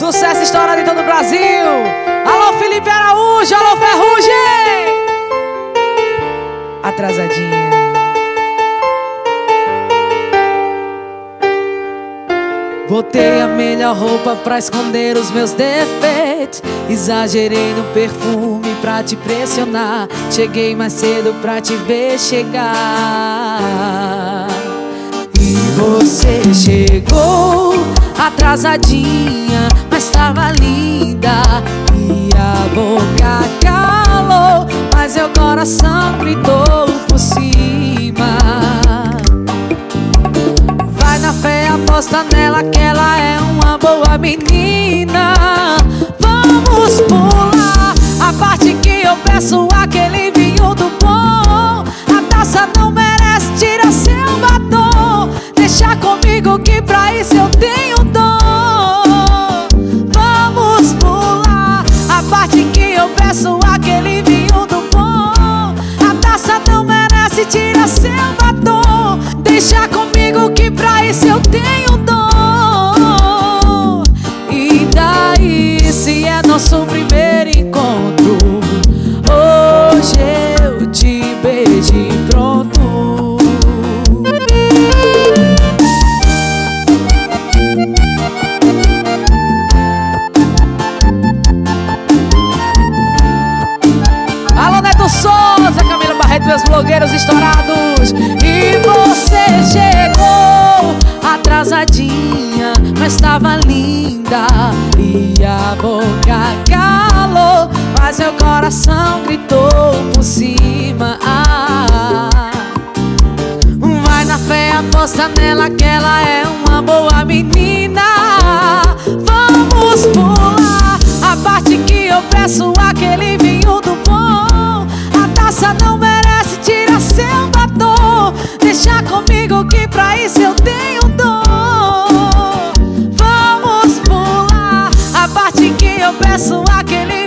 Sucesso estourado em todo o Brasil. Alô, Felipe Araújo, alô, Ferrugem. Atrasadinha. Botei a melhor roupa pra esconder os meus defeitos. Exagerei no perfume pra te pressionar. Cheguei mais cedo pra te ver chegar. E você chegou atrasadinha, mas tava linda. E a boca calou, mas meu coração gritou por cima. Vai na fé, aposta nela que ela é uma boa menina. Vamos pular a parte que eu peço aquele vinho do bom. A taça não merece, tira seu batom. Deixa comigo que pra isso eu tenho dom. Vamos pular a parte que eu peço aquele vinho do bom. A taça não merece, tira seu batom. Deixa comigo que pra isso eu tenho dom. E daí se é nosso primeiro encontro, hoje eu te beijo e pronto. Alô, Neto Souza, Camila Barreto, meus blogueiros estourados. E você chegou atrasadinha, mas tava linda. E a boca calou, mas meu coração gritou por cima. Vai na fé, aposta nela que ela é uma boa menina. Vamos pular a parte que eu peço aquele vinho do bom. A taça não merece, tira seu batom. Deixa comigo que pra isso eu tenho dom. Vamos pular a parte que eu peço aquele